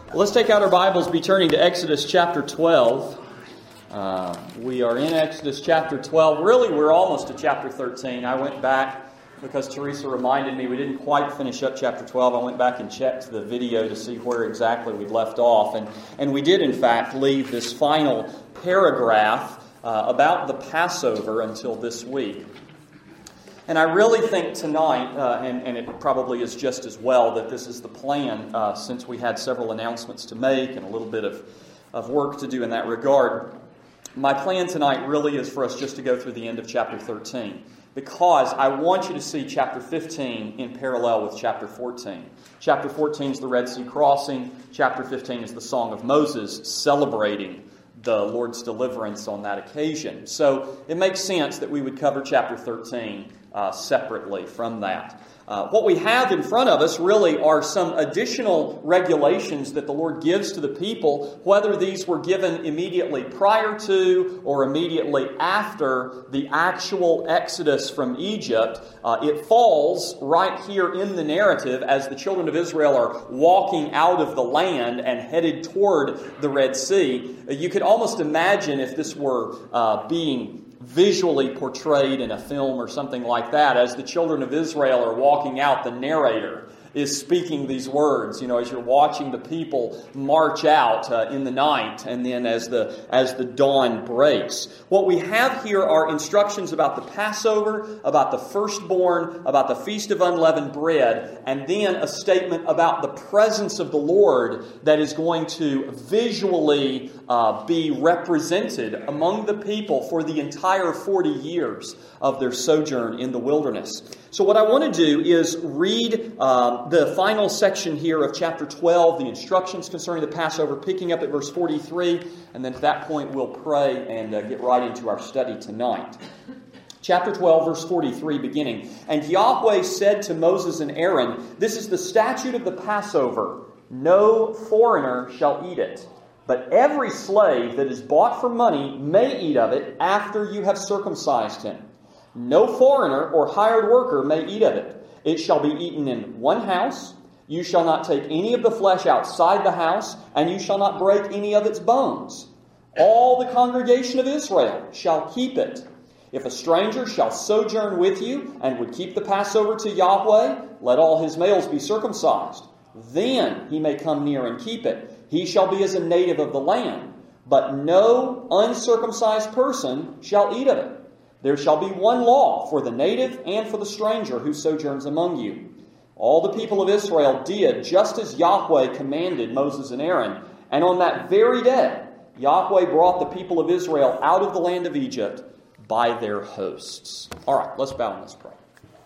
Well, let's take out our Bibles, be turning to Exodus chapter 12. We are in Exodus chapter 12. Really, we're almost to chapter 13. I went back because Teresa reminded me we didn't quite finish up chapter 12. I went back and checked the video to see where exactly we'd left off. And we did, in fact, leave this final paragraph about the Passover until this week. And I really think tonight, and it probably is just as well, that this is the plan since we had several announcements to make and a little bit of work to do in that regard. My plan tonight really is for us just to go through the end of chapter 13, because I want you to see chapter 15 in parallel with chapter 14. Chapter 14 is the Red Sea crossing. Chapter 15 is the Song of Moses celebrating the Lord's deliverance on that occasion. So it makes sense that we would cover chapter 13 separately from that. What we have in front of us really are some additional regulations that the Lord gives to the people, whether these were given immediately prior to or immediately after the actual exodus from Egypt. It falls right here in the narrative as the children of Israel are walking out of the land and headed toward the Red Sea. You could almost imagine if this were being visually portrayed in a film or something like that. As the children of Israel are walking out, the narrator is speaking these words, as you're watching the people march out in the night and then as the dawn breaks. What we have here are instructions about the Passover, about the firstborn, about the Feast of Unleavened Bread, and then a statement about the presence of the Lord that is going to visually be represented among the people for the entire 40 years of their sojourn in the wilderness. So what I want to do is read the final section here of chapter 12, the instructions concerning the Passover, picking up at verse 43, and then at that point we'll pray and get right into our study tonight. Chapter 12, verse 43, beginning. And Yahweh said to Moses and Aaron, "This is the statute of the Passover. No foreigner shall eat it. But every slave that is bought for money may eat of it after you have circumcised him. No foreigner or hired worker may eat of it. It shall be eaten in one house. You shall not take any of the flesh outside the house, and you shall not break any of its bones. All the congregation of Israel shall keep it. If a stranger shall sojourn with you and would keep the Passover to Yahweh, let all his males be circumcised. Then he may come near and keep it. He shall be as a native of the land, but no uncircumcised person shall eat of it. There shall be one law for the native and for the stranger who sojourns among you." All the people of Israel did just as Yahweh commanded Moses and Aaron. And on that very day, Yahweh brought the people of Israel out of the land of Egypt by their hosts. All right, let's bow and let's pray.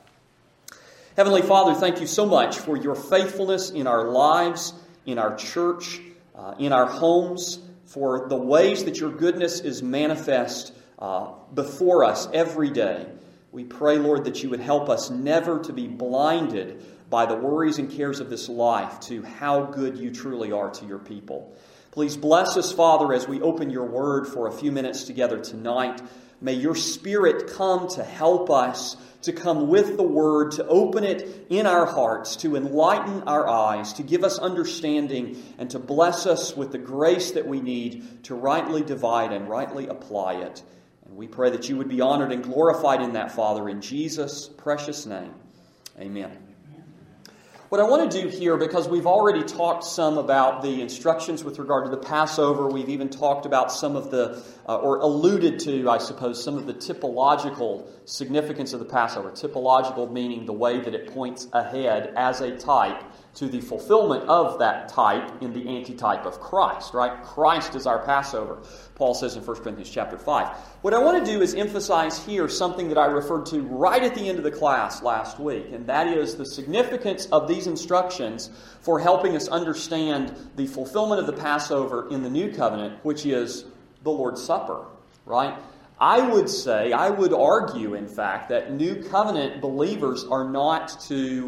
Heavenly Father, thank you so much for your faithfulness in our lives, in our church, in our homes, for the ways that your goodness is manifest before us every day. We pray, Lord, that you would help us never to be blinded by the worries and cares of this life to how good you truly are to your people. Please bless us, Father, as we open your word for a few minutes together tonight. May your Spirit come to help us, to come with the Word, to open it in our hearts, to enlighten our eyes, to give us understanding, and to bless us with the grace that we need to rightly divide and rightly apply it. And we pray that you would be honored and glorified in that, Father, in Jesus' precious name. Amen. What I want to do here, because we've already talked some about the instructions with regard to the Passover, we've even talked about some of the, or alluded to, I suppose, some of the typological significance of the Passover. Typological meaning the way that it points ahead as a type to the fulfillment of that type in the antitype of Christ, right? Christ is our Passover, Paul says in 1 Corinthians chapter 5. What I want to do is emphasize here something that I referred to right at the end of the class last week, and that is the significance of these instructions for helping us understand the fulfillment of the Passover in the New Covenant, which is the Lord's Supper, right? I would argue, in fact, that New Covenant believers are not to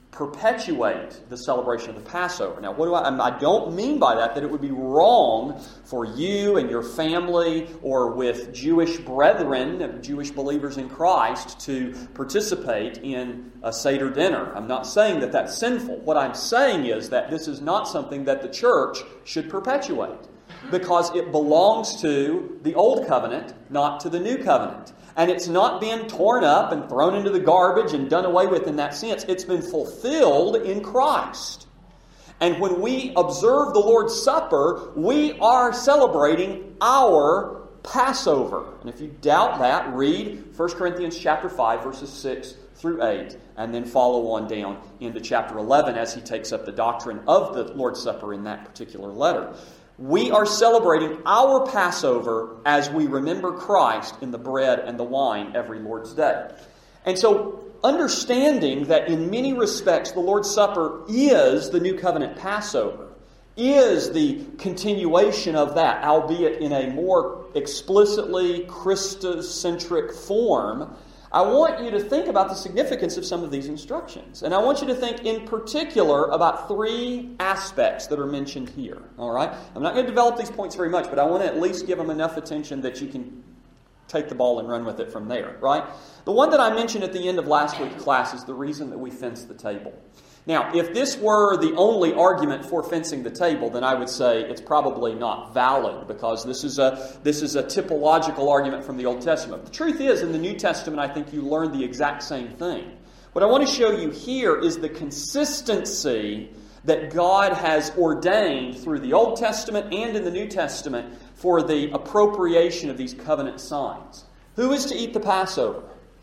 perpetuate the celebration of the Passover. Now, I don't mean by that it would be wrong for you and your family or with Jewish brethren, Jewish believers in Christ, to participate in a Seder dinner. I'm not saying that that's sinful. What I'm saying is that this is not something that the church should perpetuate, because it belongs to the Old Covenant, not to the New Covenant. And it's not been torn up and thrown into the garbage and done away with in that sense. It's been fulfilled in Christ. And when we observe the Lord's Supper, we are celebrating our Passover. And if you doubt that, read 1 Corinthians chapter 5, verses 6 through 8, and then follow on down into chapter 11 as he takes up the doctrine of the Lord's Supper in that particular letter. We are celebrating our Passover as we remember Christ in the bread and the wine every Lord's Day. And so, understanding that in many respects the Lord's Supper is the New Covenant Passover, is the continuation of that, albeit in a more explicitly Christocentric form, I want you to think about the significance of some of these instructions. And I want you to think in particular about three aspects that are mentioned here. All right? I'm not going to develop these points very much, but I want to at least give them enough attention that you can take the ball and run with it from there. Right? The one that I mentioned at the end of last week's class is the reason that we fence the table. Now, if this were the only argument for fencing the table, then I would say it's probably not valid, because this is a typological argument from the Old Testament. The truth is, in the New Testament, I think you learn the exact same thing. What I want to show you here is the consistency that God has ordained through the Old Testament and in the New Testament for the appropriation of these covenant signs. Who is to eat the Passover?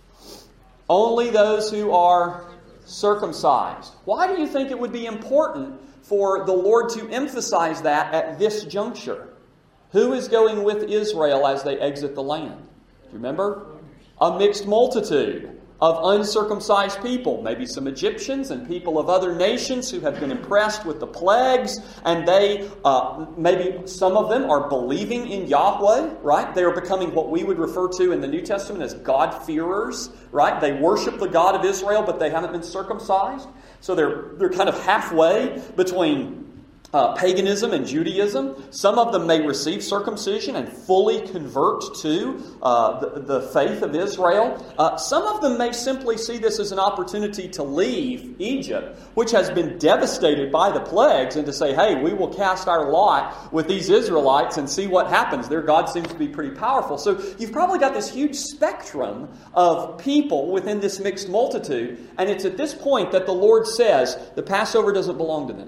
Only those who are circumcised. Why do you think it would be important for the Lord to emphasize that at this juncture? Who is going with Israel as they exit the land? Do you remember? A mixed multitude of uncircumcised people, maybe some Egyptians and people of other nations who have been impressed with the plagues, and they, maybe some of them are believing in Yahweh, right? They are becoming what we would refer to in the New Testament as God-fearers, right? They worship the God of Israel, but they haven't been circumcised. So they're kind of halfway between paganism and Judaism. Some of them may receive circumcision and fully convert to the faith of Israel. Some of them may simply see this as an opportunity to leave Egypt, which has been devastated by the plagues, and to say, hey, we will cast our lot with these Israelites and see what happens. Their God seems to be pretty powerful. So you've probably got this huge spectrum of people within this mixed multitude, and it's at this point that the Lord says the Passover doesn't belong to them.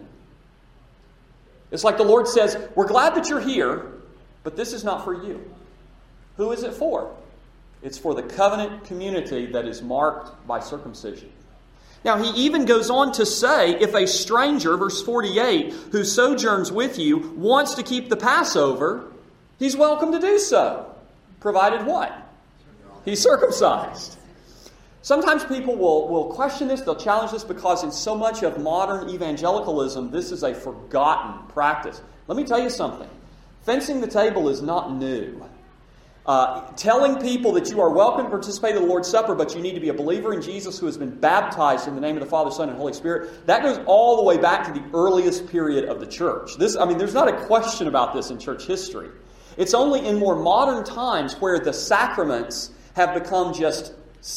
It's like the Lord says, we're glad that you're here, but this is not for you. Who is it for? It's for the covenant community that is marked by circumcision. Now, he even goes on to say, if a stranger, verse 48, who sojourns with you wants to keep the Passover, he's welcome to do so. Provided what? He's circumcised. Sometimes people will question this, they'll challenge this, because in so much of modern evangelicalism, this is a forgotten practice. Let me tell you something. Fencing the table is not new. Telling people that you are welcome to participate in the Lord's Supper, but you need to be a believer in Jesus who has been baptized in the name of the Father, Son, and Holy Spirit, that goes all the way back to the earliest period of the church. There's not a question about this in church history. It's only in more modern times where the sacraments have become just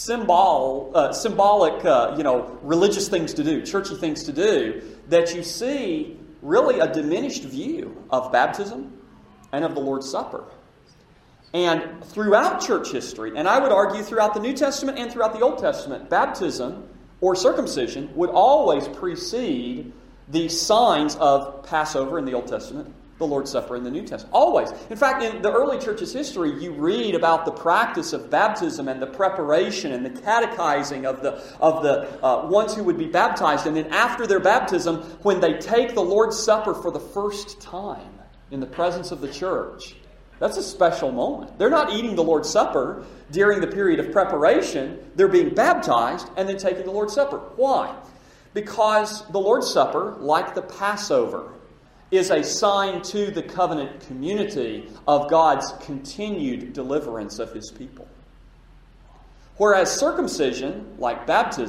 symbolic, religious things to do, churchy things to do, that you see really a diminished view of baptism and of the Lord's Supper. And throughout church history, and I would argue throughout the New Testament and throughout the Old Testament, baptism or circumcision would always precede the signs of Passover in the Old Testament, the Lord's Supper in the New Testament. Always. In fact, in the early church's history, you read about the practice of baptism and the preparation and the catechizing of the ones who would be baptized. And then after their baptism, when they take the Lord's Supper for the first time in the presence of the church, that's a special moment. They're not eating the Lord's Supper during the period of preparation. They're being baptized and then taking the Lord's Supper. Why? Because the Lord's Supper, like the Passover, is a sign to the covenant community of God's continued deliverance of His people. Whereas circumcision, like baptism,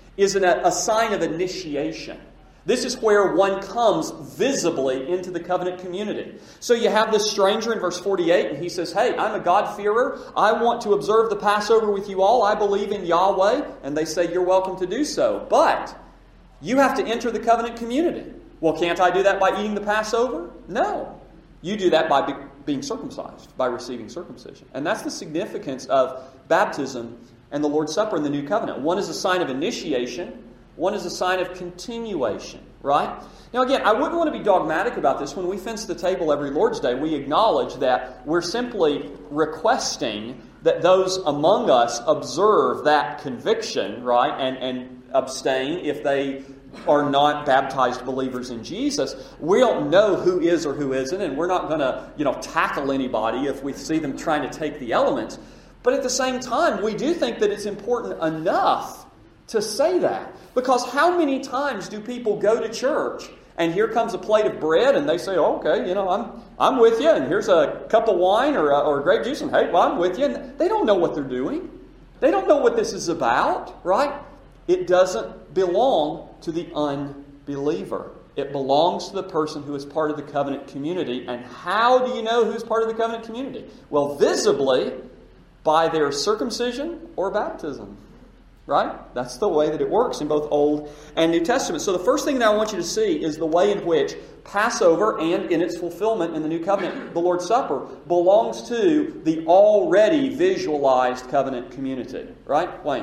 is a sign of initiation. This is where one comes visibly into the covenant community. So you have this stranger in verse 48, and he says, hey, I'm a God-fearer. I want to observe the Passover with you all. I believe in Yahweh. And they say, you're welcome to do so. But you have to enter the covenant community. Well, can't I do that by eating the Passover? No. You do that by being circumcised, by receiving circumcision. And that's the significance of baptism and the Lord's Supper in the New Covenant. One is a sign of initiation. One is a sign of continuation, right? Now again, I wouldn't want to be dogmatic about this. When we fence the table every Lord's Day, we acknowledge that we're simply requesting that those among us observe that conviction, right? And abstain if they are not baptized believers in Jesus. We don't know who is or who isn't, and we're not going to, tackle anybody if we see them trying to take the elements. But at the same time, we do think that it's important enough to say that. Because how many times do people go to church and here comes a plate of bread and they say, okay, I'm with you, and here's a cup of wine or grape juice, and hey, well, I'm with you. And they don't know what they're doing. They don't know what this is about, right? It doesn't belong to the unbeliever. It belongs to the person who is part of the covenant community. And how do you know who's part of the covenant community? Well, visibly by their circumcision or baptism. Right? That's the way that it works in both Old and New Testament. So the first thing that I want you to see is the way in which Passover and in its fulfillment in the New Covenant, the Lord's Supper, belongs to the already visualized covenant community. Right? Wayne?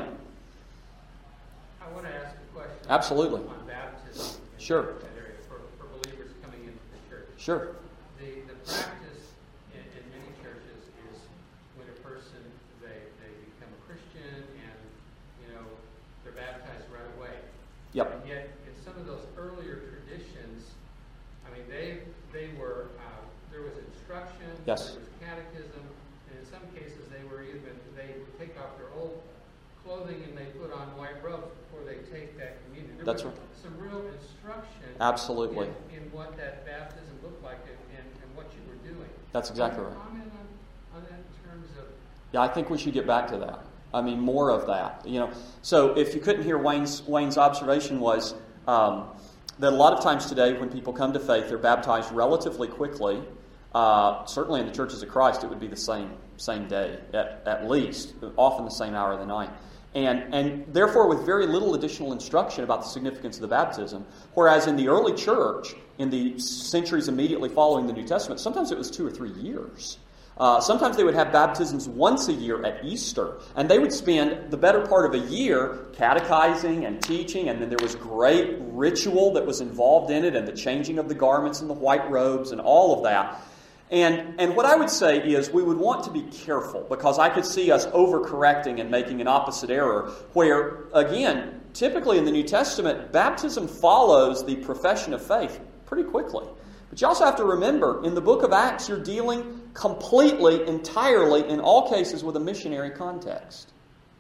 I want to ask a question. Absolutely. On baptism. Sure. That area for believers coming into the church. Sure. The practice in many churches is when a person, they become a Christian and they're baptized right away. Yep. And yet, in some of those earlier traditions, I mean, they were there was instruction, yes. There was catechism, and in some cases they would take off their old clothing and they put on white robes before they take that communion. There That's was right. some real instruction. Absolutely. In what that baptism looked like and what you were doing. That's exactly right. Comment on that in terms of. Yeah, I think we should get back to that. I mean, more of that. So if you couldn't hear Wayne's observation was that a lot of times today when people come to faith, they're baptized relatively quickly. Certainly in the churches of Christ, it would be the same day, at least, often the same hour of the night. And therefore with very little additional instruction about the significance of the baptism. Whereas in the early church, in the centuries immediately following the New Testament, sometimes it was 2 or 3 years. Sometimes they would have baptisms once a year at Easter, and they would spend the better part of a year catechizing and teaching, and then there was great ritual that was involved in it, and the changing of the garments and the white robes and all of that. And what I would say is we would want to be careful, because I could see us overcorrecting and making an opposite error, where, again, typically in the New Testament, baptism follows the profession of faith pretty quickly. But you also have to remember, in the book of Acts, you're dealing completely, entirely, in all cases, with a missionary context.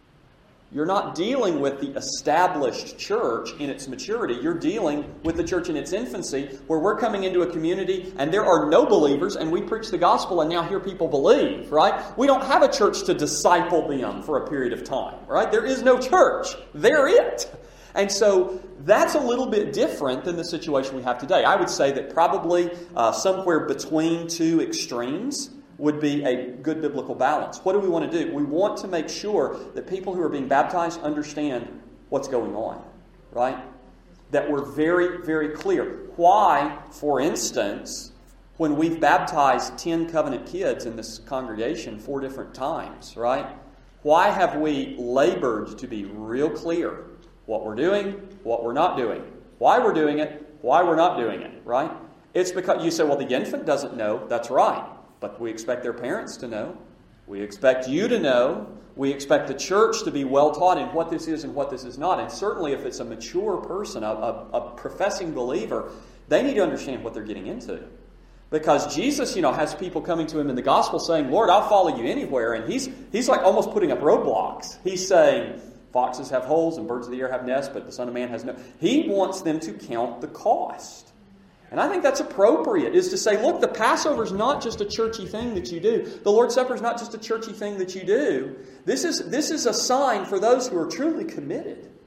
You're not dealing with the established church in its maturity. You're dealing with the church in its infancy, where we're coming into a community and there are no believers, and we preach the gospel and now hear people believe, right? We don't have a church to disciple them for a period of time, right? There is no church. They're it. And so that's a little bit different than the situation we have today. I would say that probably somewhere between two extremes would be a good biblical balance. What do we want to do? We want to make sure that people who are being baptized understand what's going on, right? That we're very, very clear. Why, for instance, when we've baptized 10 covenant kids in this congregation 4 different times, right? Why have we labored to be real clear what we're doing, what we're not doing, why we're doing it, why we're not doing it, right? It's because you say, well, the infant doesn't know. That's right. But we expect their parents to know. We expect you to know. We expect the church to be well taught in what this is and what this is not. And certainly if it's a mature person, a professing believer, they need to understand what they're getting into. Because Jesus, has people coming to him in the gospel saying, Lord, I'll follow you anywhere. And he's like almost putting up roadblocks. He's saying, foxes have holes and birds of the air have nests, but the Son of Man has no. He wants them to count the cost. And I think that's appropriate, is to say, look, the Passover is not just a churchy thing that you do. The Lord's Supper is not just a churchy thing that you do. This is a sign for those who are truly committed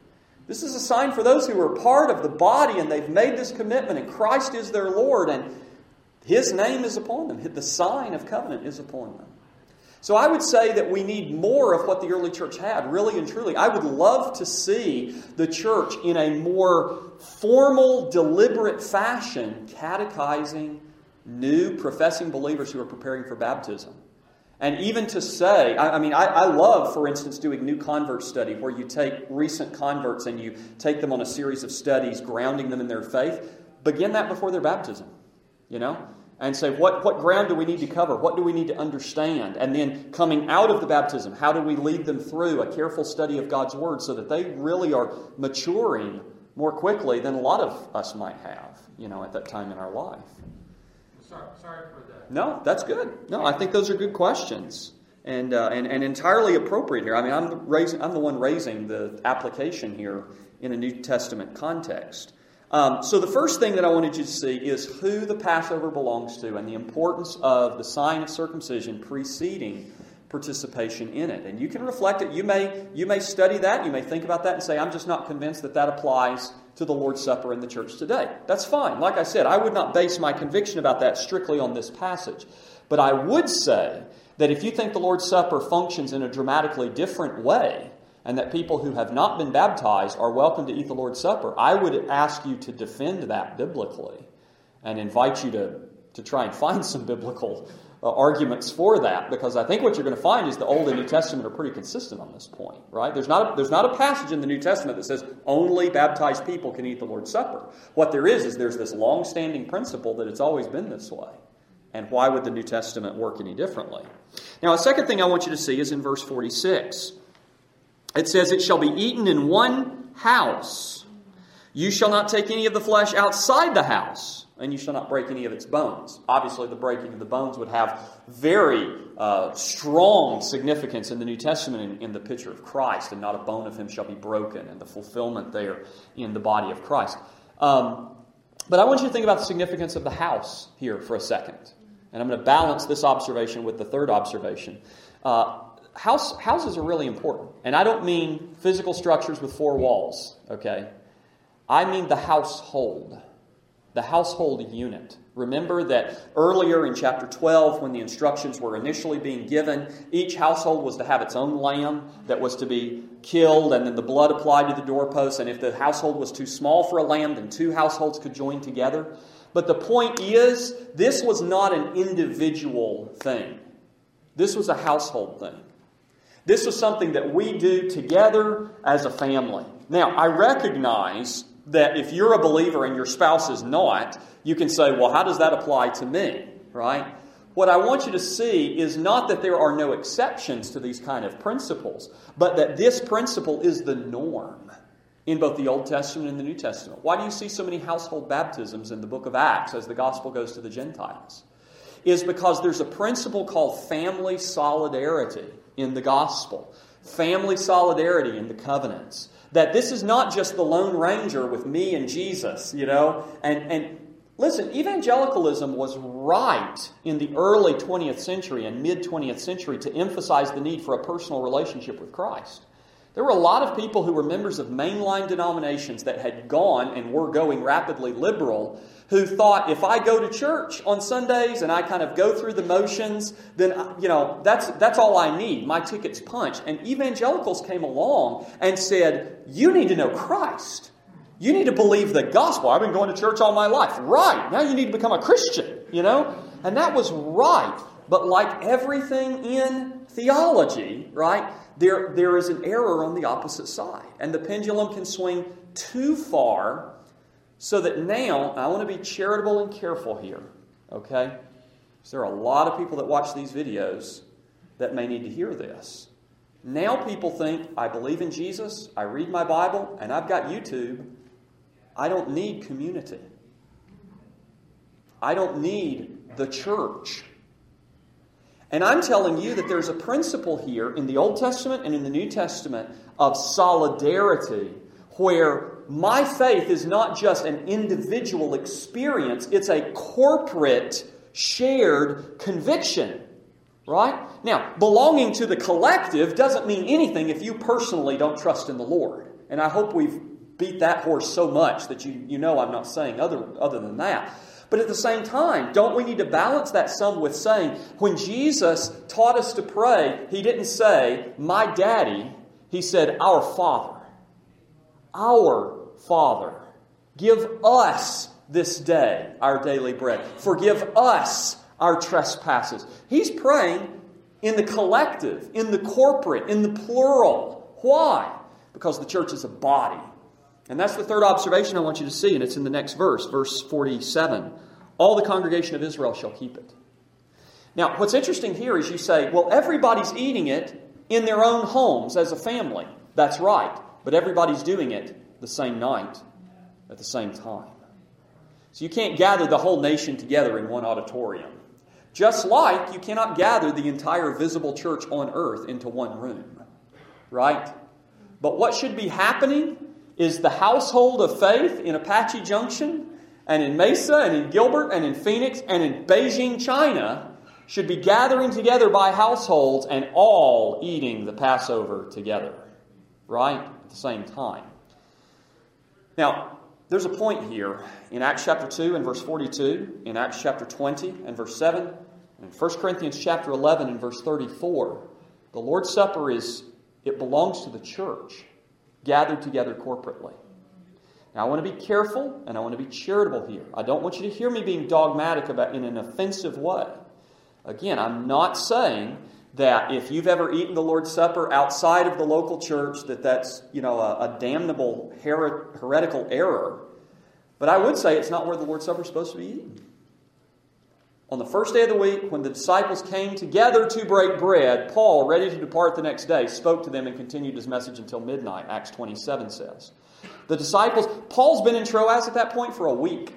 This is a sign for those who are part of the body and they've made this commitment and Christ is their Lord and His name is upon them. The sign of covenant is upon them. So I would say that we need more of what the early church had, really and truly. I would love to see the church in a more formal, deliberate fashion catechizing new professing believers who are preparing for baptism. And even to say, I love, for instance, doing new convert study where you take recent converts and you take them on a series of studies, grounding them in their faith. Begin that before their baptism, and say, what ground do we need to cover? What do we need to understand? And then coming out of the baptism, how do we lead them through a careful study of God's Word so that they really are maturing more quickly than a lot of us might have, at that time in our life. Sorry for that. No, that's good. No, I think those are good questions and entirely appropriate here. I'm the one raising the application here in a New Testament context. So the first thing that I wanted you to see is who the Passover belongs to and the importance of the sign of circumcision preceding participation in it. And you can reflect it. You may study that. You may think about that and say, I'm just not convinced that applies to the Lord's Supper in the church today. That's fine. Like I said, I would not base my conviction about that strictly on this passage. But I would say that if you think the Lord's Supper functions in a dramatically different way, and that people who have not been baptized are welcome to eat the Lord's Supper, I would ask you to defend that biblically and invite you to try and find some biblical arguments for that, because I think what you're going to find is the Old and New Testament are pretty consistent on this point, right? There's not a passage in the New Testament that says only baptized people can eat the Lord's Supper. What there is there's this long-standing principle that it's always been this way. And why would the New Testament work any differently? Now, a second thing I want you to see is in verse 46. It says, "It shall be eaten in one house. You shall not take any of the flesh outside the house, and you shall not break any of its bones." Obviously, the breaking of the bones would have very strong significance in the New Testament in the picture of Christ, and not a bone of Him shall be broken, and the fulfillment there in the body of Christ. But I want you to think about the significance of the house here for a second. And I'm going to balance this observation with the third observation. Houses are really important. And I don't mean physical structures with four walls, okay? I mean the household unit. Remember that earlier in chapter 12, when the instructions were initially being given, each household was to have its own lamb that was to be killed, and then the blood applied to the doorposts. And if the household was too small for a lamb, then two households could join together. But the point is, this was not an individual thing. This was a household thing. This was something that we do together as a family. Now, I recognize that if you're a believer and your spouse is not, you can say, well, how does that apply to me, right? What I want you to see is not that there are no exceptions to these kind of principles, but that this principle is the norm in both the Old Testament and the New Testament. Why do you see so many household baptisms in the book of Acts as the gospel goes to the Gentiles? Is because there's a principle called family solidarity in the gospel. Family solidarity in the covenants. That this is not just the Lone Ranger with me and Jesus, And listen, evangelicalism was right in the early 20th century and mid-20th century to emphasize the need for a personal relationship with Christ. There were a lot of people who were members of mainline denominations that had gone and were going rapidly liberal, who thought, if I go to church on Sundays and I kind of go through the motions, then, that's all I need. My ticket's punched. And evangelicals came along and said, you need to know Christ. You need to believe the gospel. I've been going to church all my life. Right. Now you need to become a Christian, And that was right. But like everything in theology, right, there is an error on the opposite side. And the pendulum can swing too far, so that now, I want to be charitable and careful here, okay? Because there are a lot of people that watch these videos that may need to hear this. Now people think, I believe in Jesus, I read my Bible, and I've got YouTube. I don't need community. I don't need the church. And I'm telling you that there's a principle here in the Old Testament and in the New Testament of solidarity, where my faith is not just an individual experience, it's a corporate, shared conviction. Right? Now, belonging to the collective doesn't mean anything if you personally don't trust in the Lord. And I hope we've beat that horse so much that you know I'm not saying other than that. But at the same time, don't we need to balance that some with saying, when Jesus taught us to pray, He didn't say, my daddy. He said, our Father. Our Father. Give us this day our daily bread. Forgive us our trespasses. He's praying in the collective, in the corporate, in the plural. Why? Because the church is a body. And that's the third observation I want you to see, and it's in the next verse, verse 47. All the congregation of Israel shall keep it. Now, what's interesting here is you say, well, everybody's eating it in their own homes as a family. That's right. But everybody's doing it the same night at the same time. So you can't gather the whole nation together in one auditorium. Just like you cannot gather the entire visible church on earth into one room. Right? But what should be happening is the household of faith in Apache Junction and in Mesa and in Gilbert and in Phoenix and in Beijing, China should be gathering together by households and all eating the Passover together. Right? At the same time. Now, there's a point here in Acts chapter 2 and verse 42, in Acts chapter 20 and verse 7, and in 1 Corinthians chapter 11 and verse 34. The Lord's Supper it belongs to the church, gathered together corporately. Now, I want to be careful and I want to be charitable here. I don't want you to hear me being dogmatic about in an offensive way. Again, I'm not saying that if you've ever eaten the Lord's Supper outside of the local church, that's a damnable heretical error. But I would say it's not where the Lord's Supper is supposed to be eaten. On the first day of the week, when the disciples came together to break bread, Paul, ready to depart the next day, spoke to them and continued his message until midnight, Acts 27 says. The disciples, Paul's been in Troas at that point for a week.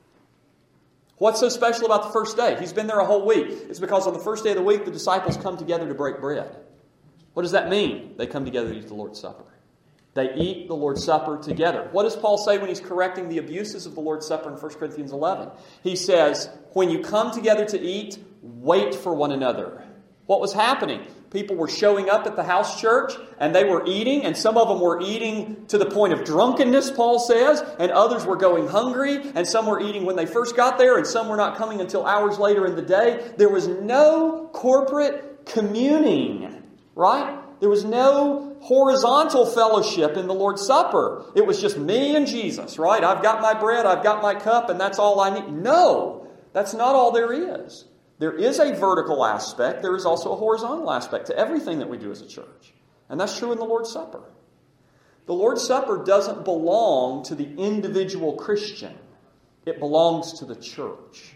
What's so special about the first day? He's been there a whole week. It's because on the first day of the week, the disciples come together to break bread. What does that mean? They come together to eat the Lord's Supper. They eat the Lord's Supper together. What does Paul say when he's correcting the abuses of the Lord's Supper in 1 Corinthians 11? He says, when you come together to eat, wait for one another. What was happening? People were showing up at the house church and they were eating, and some of them were eating to the point of drunkenness, Paul says, and others were going hungry, and some were eating when they first got there, and some were not coming until hours later in the day. There was no corporate communing, right? There was no horizontal fellowship in the Lord's Supper. It was just me and Jesus, right? I've got my bread, I've got my cup, and that's all I need. No, that's not all there is. There is a vertical aspect. There is also a horizontal aspect to everything that we do as a church. And that's true in the Lord's Supper. The Lord's Supper doesn't belong to the individual Christian. It belongs to the church.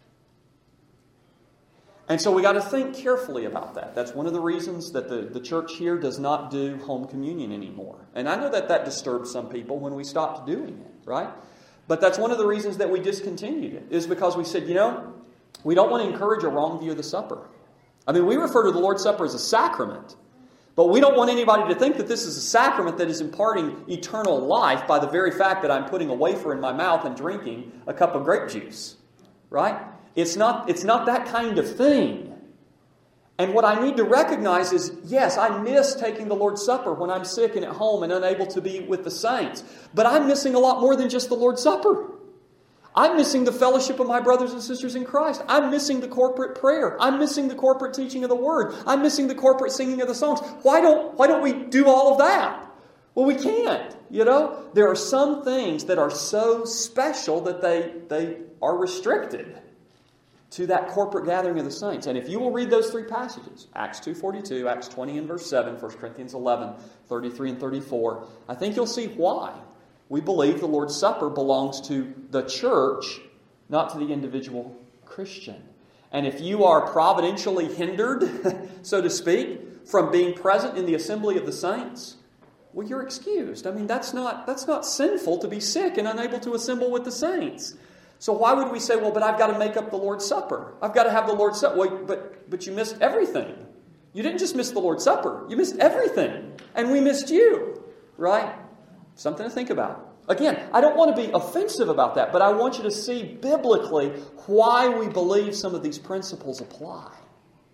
And so we got to think carefully about that. That's one of the reasons that the church here does not do home communion anymore. And I know that disturbed some people when we stopped doing it, right? But that's one of the reasons that we discontinued it, is because we said, we don't want to encourage a wrong view of the supper. I mean, we refer to the Lord's Supper as a sacrament, but we don't want anybody to think that this is a sacrament that is imparting eternal life by the very fact that I'm putting a wafer in my mouth and drinking a cup of grape juice, right? It's not that kind of thing. And what I need to recognize is, yes, I miss taking the Lord's Supper when I'm sick and at home and unable to be with the saints. But I'm missing a lot more than just the Lord's Supper. I'm missing the fellowship of my brothers and sisters in Christ. I'm missing the corporate prayer. I'm missing the corporate teaching of the Word. I'm missing the corporate singing of the songs. Why don't we do all of that? Well, we can't. There are some things that are so special that they are restricted to that corporate gathering of the saints. And if you will read those three passages, Acts 2:42, Acts 20 and verse 7, 1 Corinthians 11, 33 and 34, I think you'll see why we believe the Lord's Supper belongs to the church, not to the individual Christian. And if you are providentially hindered, so to speak, from being present in the assembly of the saints, well, you're excused. I mean, that's not sinful to be sick and unable to assemble with the saints. So why would we say, well, but I've got to make up the Lord's Supper. I've got to have the Lord's Supper. Well, but you missed everything. You didn't just miss the Lord's Supper. You missed everything. And we missed you. Right? Something to think about. Again, I don't want to be offensive about that, but I want you to see biblically why we believe some of these principles apply.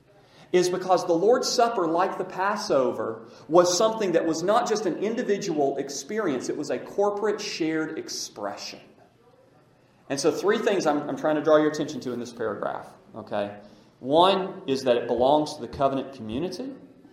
is because the Lord's Supper, like the Passover, was something that was not just an individual experience, it was a corporate shared expression. And so 3 things I'm trying to draw your attention to in this paragraph. Okay? 1 is that it belongs to the covenant community.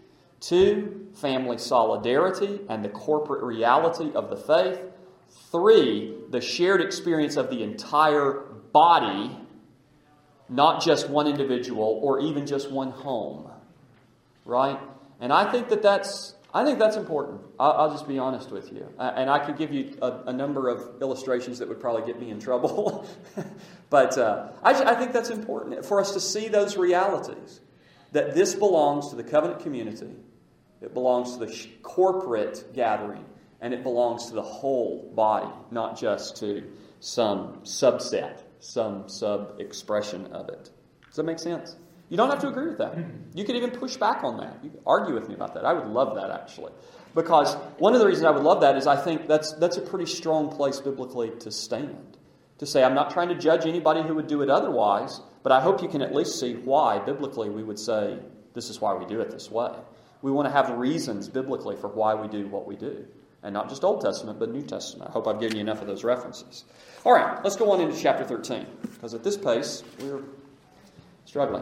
2, family solidarity and the corporate reality of the faith. 3, the shared experience of the entire body, not just one individual or even just one home. Right? And I think that's important. I'll just be honest with you. And I could give you a number of illustrations that would probably get me in trouble. But I think that's important for us to see those realities. That this belongs to the covenant community. It belongs to the corporate gathering. And it belongs to the whole body, not just to some subset, some sub-expression of it. Does that make sense? You don't have to agree with that. You could even push back on that. You could argue with me about that. I would love that, actually. Because one of the reasons I would love that is I think that's a pretty strong place biblically to stand. To say, I'm not trying to judge anybody who would do it otherwise, but I hope you can at least see why, biblically, we would say, this is why we do it this way. We want to have reasons, biblically, for why we do what we do. And not just Old Testament, but New Testament. I hope I've given you enough of those references. All right, let's go on into chapter 13. Because at this pace, we're struggling.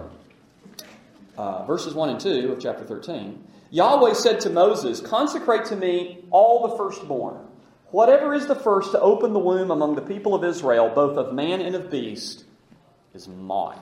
Verses 1 and 2 of chapter 13. Yahweh said to Moses, consecrate to me all the firstborn. Whatever is the first to open the womb among the people of Israel, both of man and of beast, is mine.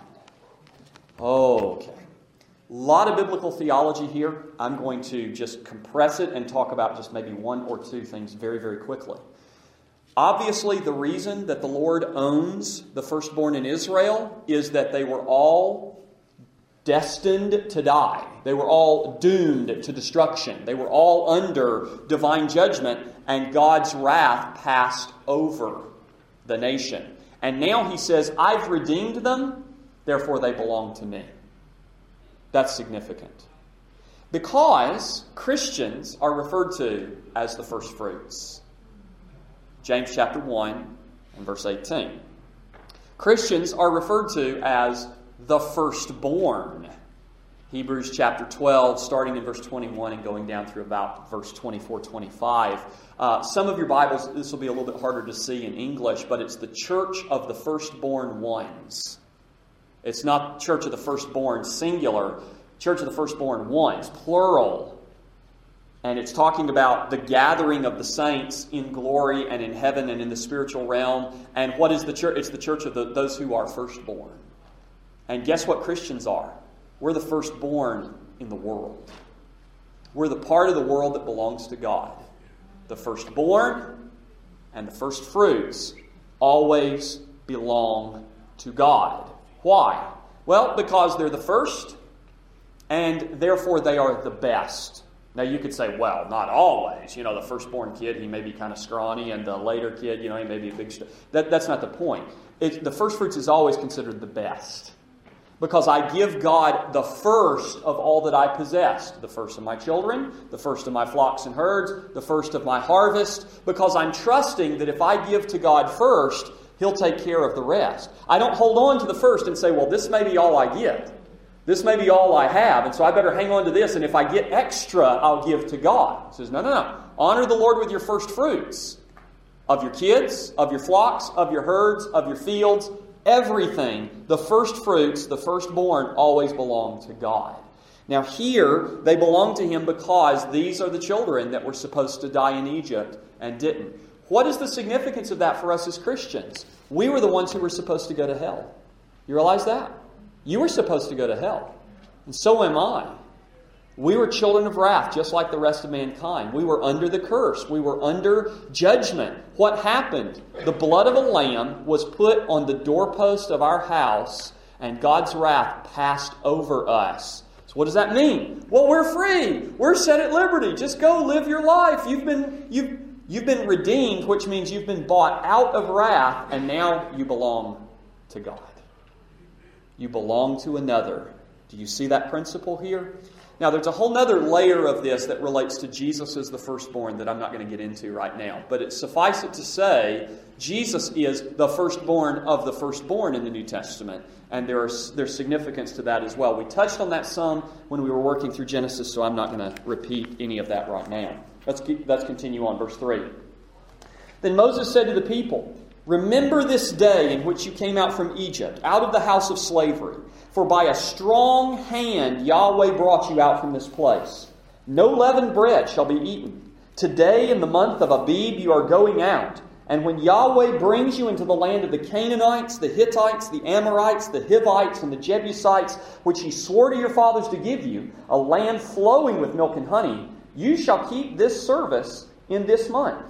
Okay. A lot of biblical theology here. I'm going to just compress it and talk about just maybe 1 or 2 things very, very quickly. Obviously, the reason that the Lord owns the firstborn in Israel is that they were all destined to die. They were all doomed to destruction. They were all under divine judgment, and God's wrath passed over the nation. And now He says, I've redeemed them, therefore they belong to me. That's significant. Because Christians are referred to as the first fruits. James chapter 1 and verse 18. Christians are referred to as the firstborn. Hebrews chapter 12, starting in verse 21 and going down through about verse 24, 25. Some of your Bibles, this will be a little bit harder to see in English, but it's the church of the firstborn ones. It's not church of the firstborn singular, church of the firstborn ones, plural. And it's talking about the gathering of the saints in glory and in heaven and in the spiritual realm. And what is the church? It's the church of those who are firstborn. And guess what Christians are? We're the firstborn in the world. We're the part of the world that belongs to God. The firstborn and the first fruits always belong to God. Why? Well, because they're the first, and therefore they are the best. Now you could say, well, not always. You know, the firstborn kid, he may be kind of scrawny, and the later kid, he may be a big... That's not the point. The first fruits is always considered the best. Because I give God the first of all that I possess. The first of my children, the first of my flocks and herds, the first of my harvest. Because I'm trusting that if I give to God first, He'll take care of the rest. I don't hold on to the first and say, well, this may be all I get. This may be all I have, and so I better hang on to this, and if I get extra, I'll give to God. He says, no. Honor the Lord with your first fruits. Of your kids, of your flocks, of your herds, of your fields, everything. The first fruits, the firstborn, always belong to God. Now here, they belong to Him because these are the children that were supposed to die in Egypt and didn't. What is the significance of that for us as Christians? We were the ones who were supposed to go to hell. You realize that? You were supposed to go to hell. And so am I. We were children of wrath, just like the rest of mankind. We were under the curse. We were under judgment. What happened? The blood of a lamb was put on the doorpost of our house, and God's wrath passed over us. So what does that mean? Well, we're free. We're set at liberty. Just go live your life. You've been redeemed, which means you've been bought out of wrath, and now you belong to God. You belong to another. Do you see that principle here? Now, there's a whole other layer of this that relates to Jesus as the firstborn that I'm not going to get into right now. But it suffice it to say, Jesus is the firstborn of the firstborn in the New Testament. And there's significance to that as well. We touched on that some when we were working through Genesis, so I'm not going to repeat any of that right now. Let's continue on, verse 3. Then Moses said to the people, "Remember this day in which you came out from Egypt, out of the house of slavery. For by a strong hand Yahweh brought you out from this place. No leavened bread shall be eaten. Today in the month of Abib you are going out. And when Yahweh brings you into the land of the Canaanites, the Hittites, the Amorites, the Hivites, and the Jebusites, which He swore to your fathers to give you, a land flowing with milk and honey, you shall keep this service in this month.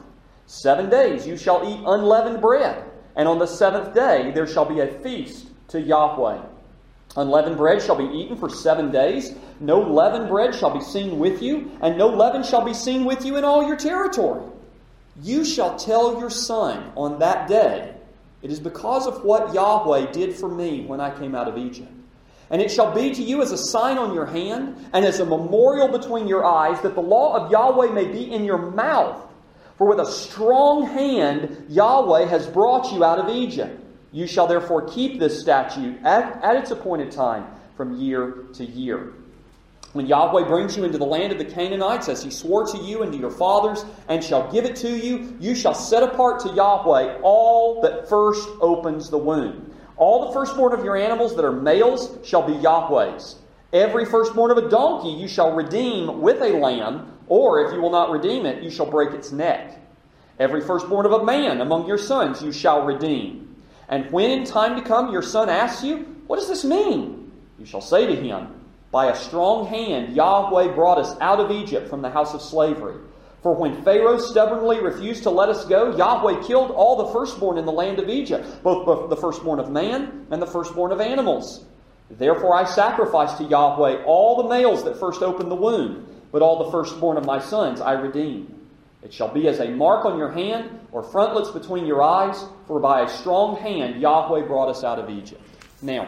7 days you shall eat unleavened bread, and on the 7th day there shall be a feast to Yahweh. Unleavened bread shall be eaten for 7 days. No leavened bread shall be seen with you, and no leaven shall be seen with you in all your territory. You shall tell your son on that day, it is because of what Yahweh did for me when I came out of Egypt. And it shall be to you as a sign on your hand, and as a memorial between your eyes, that the law of Yahweh may be in your mouth. For with a strong hand Yahweh has brought you out of Egypt. You shall therefore keep this statute at its appointed time from year to year. When Yahweh brings you into the land of the Canaanites, as He swore to you and to your fathers, and shall give it to you, you shall set apart to Yahweh all that first opens the womb. All the firstborn of your animals that are males shall be Yahweh's. Every firstborn of a donkey you shall redeem with a lamb, or if you will not redeem it, you shall break its neck. Every firstborn of a man among your sons you shall redeem. And when in time to come your son asks you, what does this mean? You shall say to him, by a strong hand Yahweh brought us out of Egypt from the house of slavery. For when Pharaoh stubbornly refused to let us go, Yahweh killed all the firstborn in the land of Egypt, both the firstborn of man and the firstborn of animals. Therefore I sacrifice to Yahweh all the males that first opened the womb, but all the firstborn of my sons I redeem. It shall be as a mark on your hand or frontlets between your eyes, for by a strong hand Yahweh brought us out of Egypt." Now,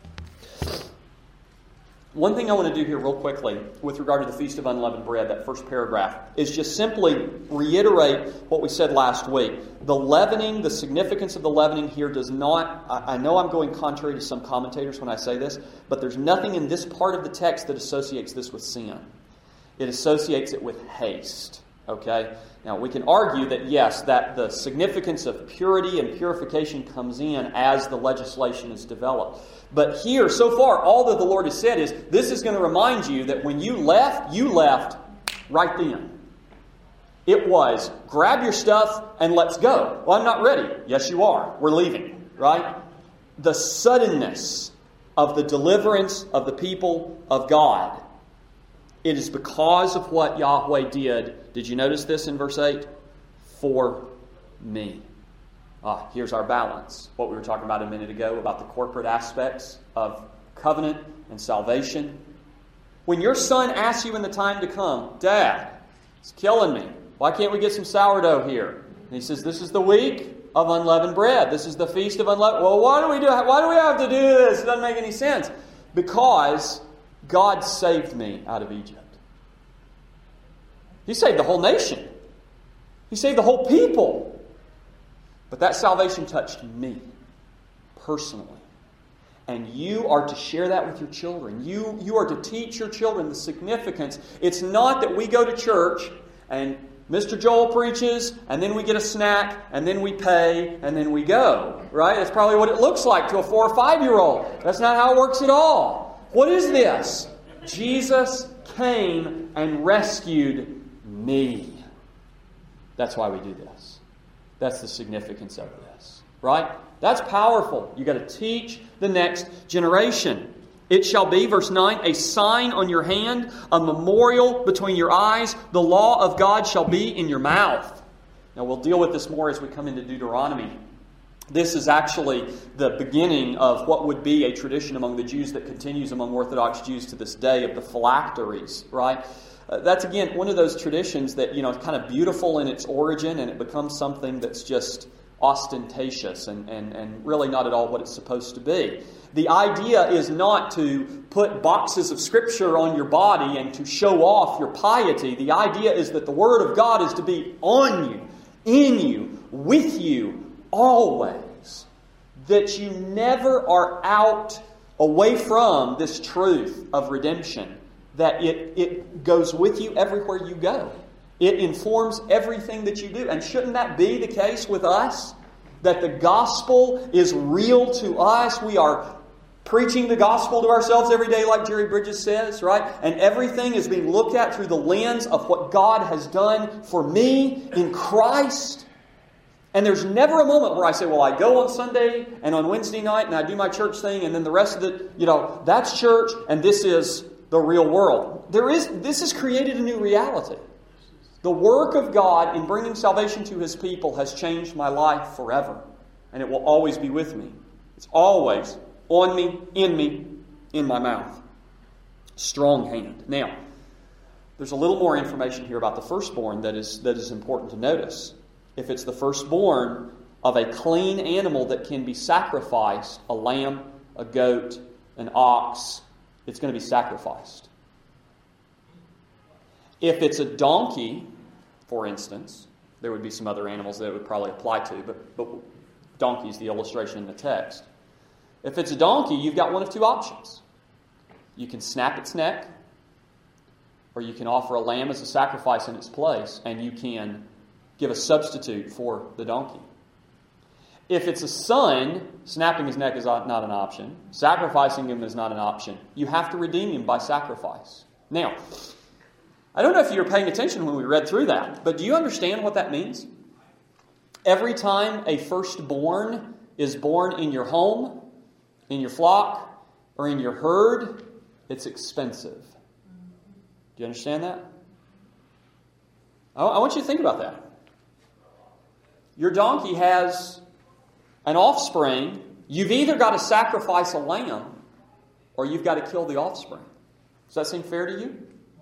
one thing I want to do here real quickly with regard to the Feast of Unleavened Bread, that first paragraph, is just simply reiterate what we said last week. The leavening, the significance of the leavening here does not, I know I'm going contrary to some commentators when I say this, but there's nothing in this part of the text that associates this with sin. It associates it with haste. Okay? Now, we can argue that, yes, that the significance of purity and purification comes in as the legislation is developed. But here, so far, all that the Lord has said is, this is going to remind you that when you left right then. It was, grab your stuff and let's go. Well, I'm not ready. Yes, you are. We're leaving. Right? The suddenness of the deliverance of the people of God. It is because of what Yahweh did. Did you notice this in verse 8? For me. Here's our balance. What we were talking about a minute ago about the corporate aspects of covenant and salvation. When your son asks you in the time to come, Dad, it's killing me. Why can't we get some sourdough here? And he says, this is the week of unleavened bread. This is the feast of unleavened. Well, why do we have to do this? It doesn't make any sense. Because God saved me out of Egypt. He saved the whole nation. He saved the whole people. But that salvation touched me personally. And you are to share that with your children. You are to teach your children the significance. It's not that we go to church and Mr. Joel preaches, and then we get a snack, and then we pay, and then we go. Right? That's probably what it looks like to a 4 or 5-year-old. That's not how it works at all. What is this? Jesus came and rescued me. That's why we do this. That's the significance of this. Right? That's powerful. You've got to teach the next generation. It shall be, verse 9, a sign on your hand, a memorial between your eyes. The law of God shall be in your mouth. Now we'll deal with this more as we come into Deuteronomy. This is actually the beginning of what would be a tradition among the Jews that continues among Orthodox Jews to this day of the phylacteries, right? That's, again, one of those traditions that, is kind of beautiful in its origin, and it becomes something that's just ostentatious and really not at all what it's supposed to be. The idea is not to put boxes of Scripture on your body and to show off your piety. The idea is that the Word of God is to be on you, in you, with you, always. That you never are out away from this truth of redemption. That it goes with you everywhere you go. It informs everything that you do. And shouldn't that be the case with us? That the gospel is real to us. We are preaching the gospel to ourselves every day, like Jerry Bridges says, right? And everything is being looked at through the lens of what God has done for me in Christ. And there's never a moment where I say, well, I go on Sunday and on Wednesday night and I do my church thing, and then the rest of it, that's church and this is the real world. This has created a new reality. The work of God in bringing salvation to His people has changed my life forever. And it will always be with me. It's always on me, in my mouth. Strong hand. Now, there's a little more information here about the firstborn that is important to notice. If it's the firstborn of a clean animal that can be sacrificed, a lamb, a goat, an ox, it's going to be sacrificed. If it's a donkey, for instance, there would be some other animals that it would probably apply to, but donkey is the illustration in the text. If it's a donkey, you've got one of two options. You can snap its neck, or you can offer a lamb as a sacrifice in its place, and you can give a substitute for the donkey. If it's a son, snapping his neck is not an option. Sacrificing him is not an option. You have to redeem him by sacrifice. Now, I don't know if you were paying attention when we read through that, but do you understand what that means? Every time a firstborn is born in your home, in your flock, or in your herd, it's expensive. Do you understand that? I want you to think about that. Your donkey has an offspring. You've either got to sacrifice a lamb or you've got to kill the offspring. Does that seem fair to you?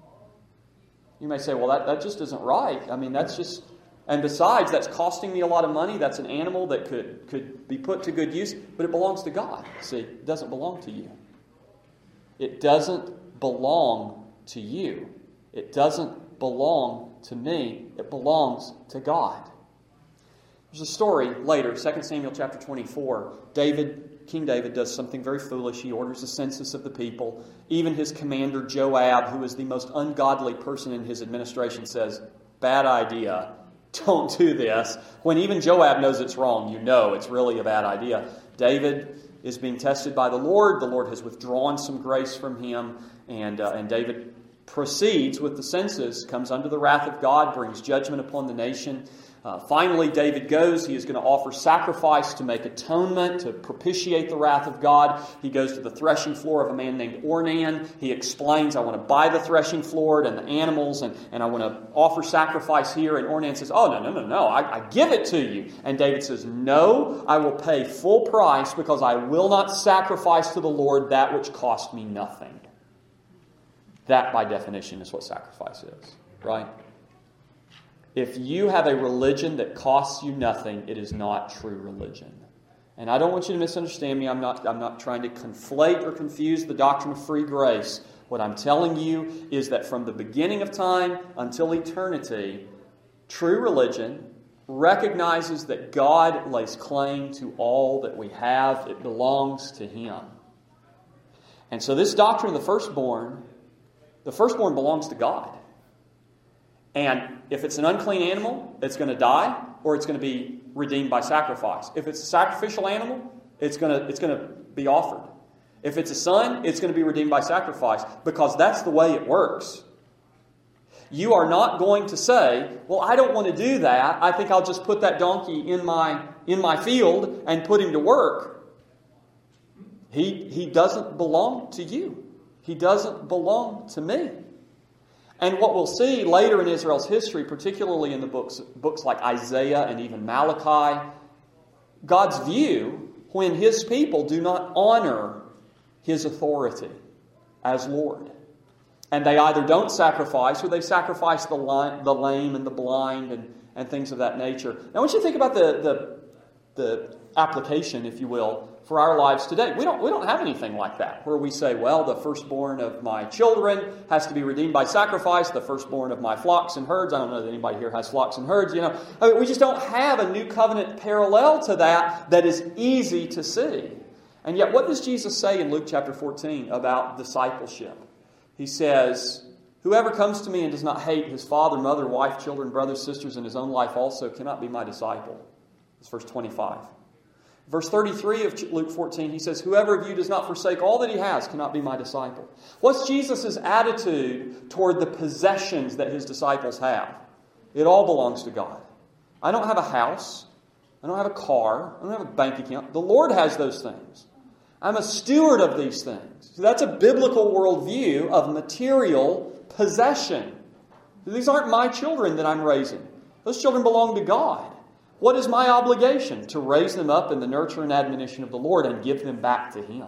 You may say, well, that just isn't right. I mean, that's just... And besides, that's costing me a lot of money. That's an animal that could be put to good use. But it belongs to God. See, it doesn't belong to you. It doesn't belong to you. It doesn't belong to me. It belongs to God. There's a story later, 2 Samuel chapter 24. King David does something very foolish. He orders a census of the people. Even his commander Joab, who is the most ungodly person in his administration, says, bad idea. Don't do this. When even Joab knows it's wrong, you know it's really a bad idea. David is being tested by the Lord. The Lord has withdrawn some grace from him. And David proceeds with the census, comes under the wrath of God, brings judgment upon the nation. Finally, David goes. He is going to offer sacrifice to make atonement, to propitiate the wrath of God. He goes to the threshing floor of a man named Ornan. He explains, I want to buy the threshing floor and the animals, and I want to offer sacrifice here. And Ornan says, oh, no, I give it to you. And David says, no, I will pay full price because I will not sacrifice to the Lord that which cost me nothing. That, by definition, is what sacrifice is, right? If you have a religion that costs you nothing, it is not true religion. And I don't want you to misunderstand me. I'm not trying to conflate or confuse the doctrine of free grace. What I'm telling you is that from the beginning of time until eternity, true religion recognizes that God lays claim to all that we have. It belongs to Him. And so this doctrine of the firstborn belongs to God. And if it's an unclean animal, it's going to die, or it's going to be redeemed by sacrifice. If it's a sacrificial animal, it's going to be offered. If it's a son, it's going to be redeemed by sacrifice, because that's the way it works. You are not going to say, well, I don't want to do that. I think I'll just put that donkey in my field and put him to work. He doesn't belong to you. He doesn't belong to me. And what we'll see later in Israel's history, particularly in the books like Isaiah and even Malachi, God's view when His people do not honor His authority as Lord. And they either don't sacrifice or they sacrifice the lame and the blind and things of that nature. Now I want you to think about the application, if you will, for our lives today. We don't have anything like that, where we say, well, the firstborn of my children has to be redeemed by sacrifice, the firstborn of my flocks and herds. I don't know that anybody here has flocks and herds. We just don't have a new covenant parallel to that is easy to see. And yet, what does Jesus say in Luke chapter 14 about discipleship? He says, whoever comes to me and does not hate his father, mother, wife, children, brothers, sisters, and his own life also cannot be my disciple. It's verse 25. Verse 33 of Luke 14, he says, whoever of you does not forsake all that he has cannot be my disciple. What's Jesus' attitude toward the possessions that his disciples have? It all belongs to God. I don't have a house. I don't have a car. I don't have a bank account. The Lord has those things. I'm a steward of these things. So that's a biblical worldview of material possession. These aren't my children that I'm raising. Those children belong to God. What is my obligation? To raise them up in the nurture and admonition of the Lord and give them back to Him.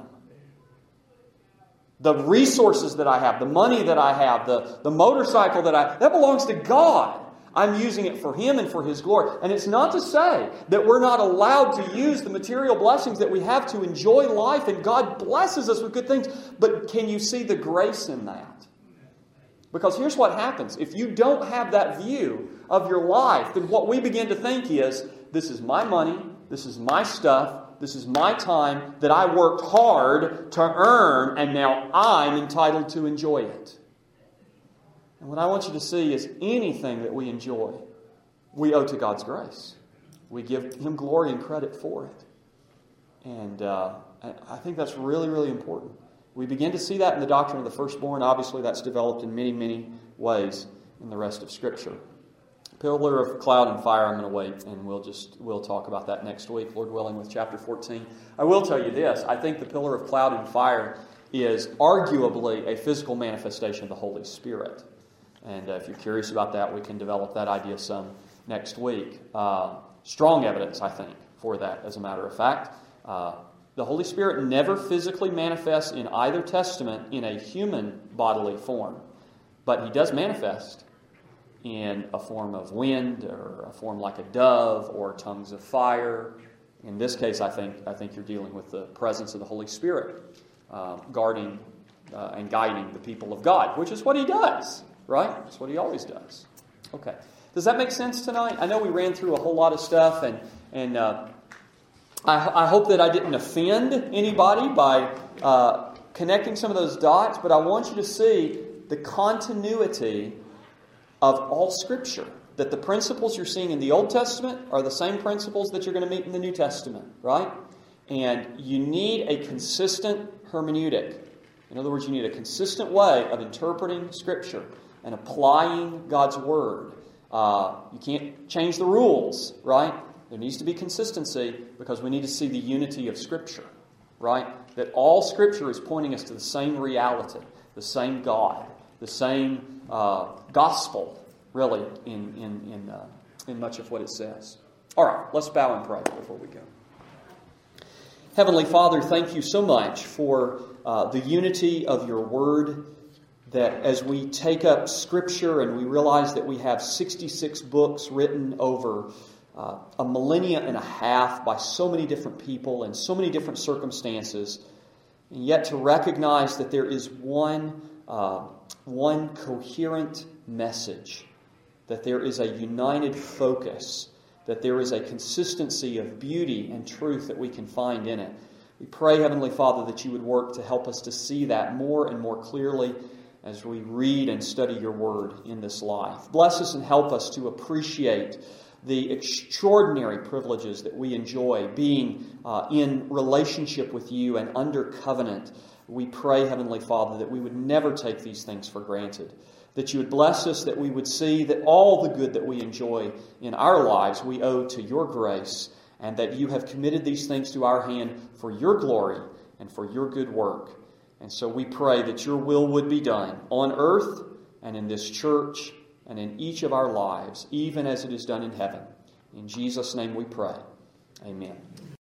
The resources that I have, the money that I have, the motorcycle that belongs to God. I'm using it for Him and for His glory. And it's not to say that we're not allowed to use the material blessings that we have to enjoy life, and God blesses us with good things. But can you see the grace in that? Because here's what happens. If you don't have that view of your life, then what we begin to think is, this is my money, this is my stuff, this is my time that I worked hard to earn, and now I'm entitled to enjoy it. And what I want you to see is anything that we enjoy, we owe to God's grace. We give Him glory and credit for it. And I think that's really, really important. We begin to see that in the doctrine of the firstborn. Obviously, that's developed in many, many ways in the rest of Scripture. Pillar of cloud and fire, I'm going to wait, and we'll talk about that next week, Lord willing, with chapter 14. I will tell you this. I think the pillar of cloud and fire is arguably a physical manifestation of the Holy Spirit. And if you're curious about that, we can develop that idea some next week. Strong evidence, I think, for that, as a matter of fact. The Holy Spirit never physically manifests in either testament in a human bodily form. But He does manifest in a form of wind, or a form like a dove, or tongues of fire. In this case, I think you're dealing with the presence of the Holy Spirit guarding and guiding the people of God, which is what He does, right? That's what He always does. Okay. Does that make sense tonight? I know we ran through a whole lot of stuff, and I hope that I didn't offend anybody by connecting some of those dots, but I want you to see the continuity of all Scripture. That the principles you're seeing in the Old Testament are the same principles that you're going to meet in the New Testament, right? And you need a consistent hermeneutic. In other words, you need a consistent way of interpreting Scripture and applying God's Word. You can't change the rules, right? There needs to be consistency because we need to see the unity of Scripture, right? That all Scripture is pointing us to the same reality, the same God, the same gospel, really, in much of what it says. All right, let's bow and pray before we go. Heavenly Father, thank You so much for the unity of Your Word, that as we take up Scripture and we realize that we have 66 books written over a millennia and a half by so many different people and so many different circumstances, and yet to recognize that there is one coherent message, that there is a united focus, that there is a consistency of beauty and truth that we can find in it. We pray, Heavenly Father, that You would work to help us to see that more and more clearly as we read and study Your Word in this life. Bless us and help us to appreciate the extraordinary privileges that we enjoy being in relationship with You and under covenant. We pray, Heavenly Father, that we would never take these things for granted. That You would bless us, that we would see that all the good that we enjoy in our lives we owe to Your grace, and that You have committed these things to our hand for Your glory and for Your good work. And so we pray that Your will would be done on earth and in this church and in each of our lives, even as it is done in heaven. In Jesus' name we pray. Amen.